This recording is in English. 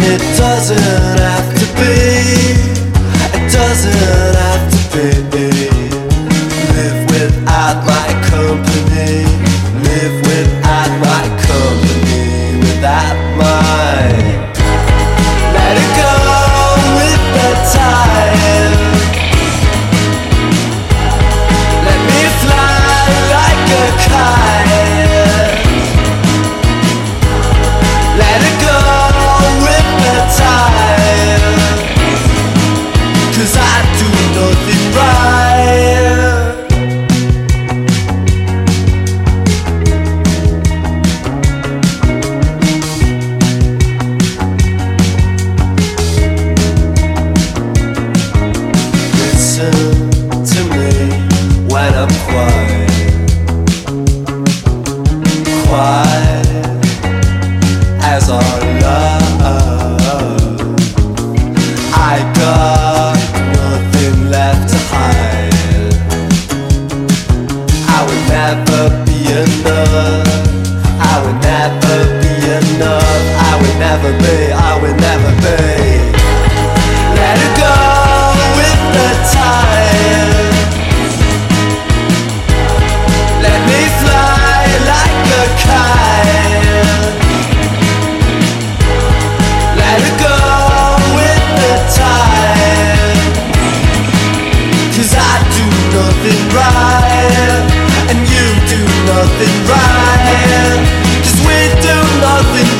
It doesn't have to be. It doesn't have to be. Live without my company. Live without my company. Without my. Let it go with the tide. Let me fly like a kite. Let it go with the tide. 'Cause I do nothing right. Listen to me when I'm quiet. Quiet as our love. I got nothing left to hide. I would never be enough. I would never be enough. I would never be. I would never be. Let it go with the tide. Let me fly like a kite. Let it go with the tide. 'Cause I do nothing right, and you do nothing right. 'Cause we do nothing